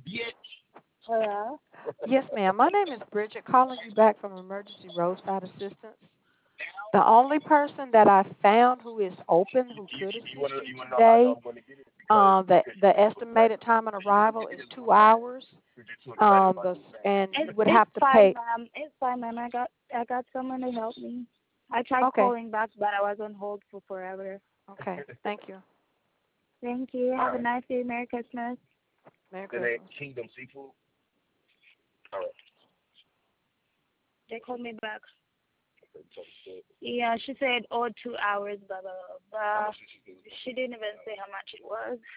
Hello? Yes, ma'am. My name is Bridget, calling you back from Emergency Roadside Assistance. The only person that I found who is open who could assist you today, the estimated time on arrival is 2 hours. And you would It's have to fine, pay. ma'am. It's fine, ma'am. I got someone to help me. I tried Okay. calling back, but I was on hold for forever. Okay. Thank you. Thank you. Have a nice day. Merry Christmas. Merry Christmas. They called me back. Yeah, she said, 2 hours, blah, blah, blah. She didn't even say how much it was.